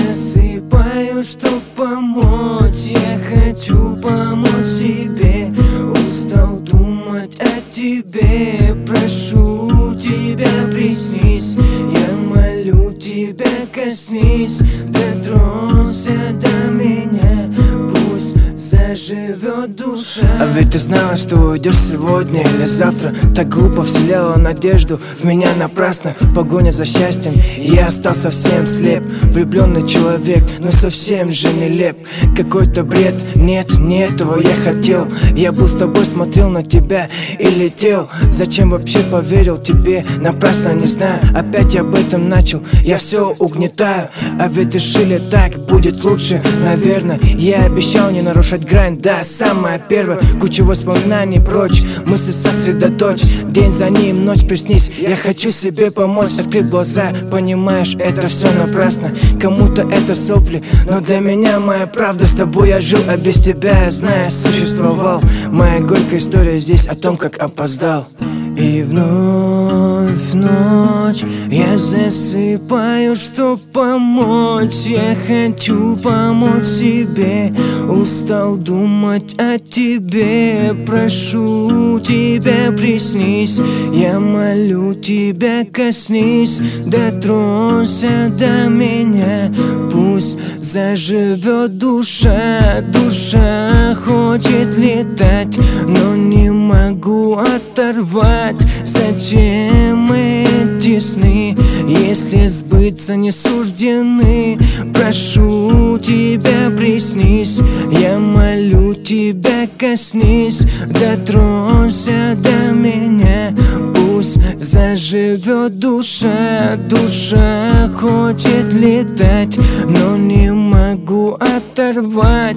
засыпаю, чтоб помочь. Я хочу помочь себе. Устал думать о тебе. Прошу тебя, приснись. Я молю тебя, коснись. Дотронься до меня, пусть заживет душа. А ведь ты знала, что уйдешь сегодня или завтра. Так глупо вселяла надежду в меня напрасно. Погоня за счастьем, и я стал совсем слеп. Влюбленный человек, но совсем же нелеп. Какой-то бред, нет, не этого я хотел. Я был с тобой, смотрел на тебя и летел. Зачем вообще поверил тебе? Напрасно, не знаю. Опять об этом начал, я все угнетаю. А ведь решили, так будет лучше, наверное. Я обещал не нарушать грань, да, самое первое. Куча воспоминаний прочь, мысли сосредоточь. День за ним, ночь приснись. Я хочу себе помочь. Открыв глаза, понимаешь, это все напрасно. Кому-то это сопли, но для меня моя правда. С тобой я жил, а без тебя, я знаю, существовал. Моя горькая история здесь о том, как опоздал. И вновь в ночь я засыпаю, чтоб помочь. Я хочу помочь себе. Устал думать о тебе. Прошу тебя, приснись. Я молю тебя, коснись. Дотронься до меня, пусть заживет душа. Душа хочет летать, но не могу оторвать. Зачем эти сны, если сбыться не суждены? Прошу тебя, приснись. Я молю тебя, коснись. Дотронься до меня, пусть заживет душа. Душа хочет летать, но не могу оторвать.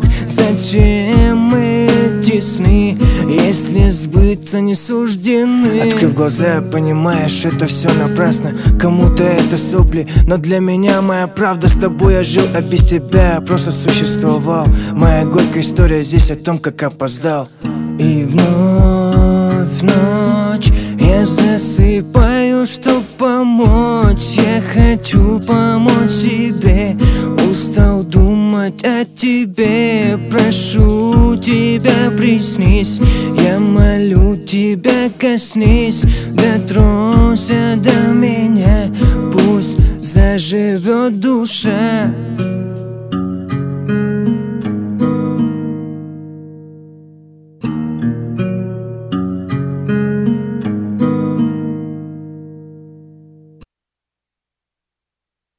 Зачем эти сны, если сбыться не суждены? Открыв глаза, понимаешь, это все напрасно. Кому-то это сопли, но для меня моя правда. С тобой я жил, а без тебя просто существовал. Моя горькая история здесь о том, как опоздал. И вновь в ночь я засыпаю, чтоб помочь. Я хочу помочь себе. Устал думать о тебе. Прошу тебя, приснись. Я молю тебя, коснись. Дотронься до меня, пусть заживет душа.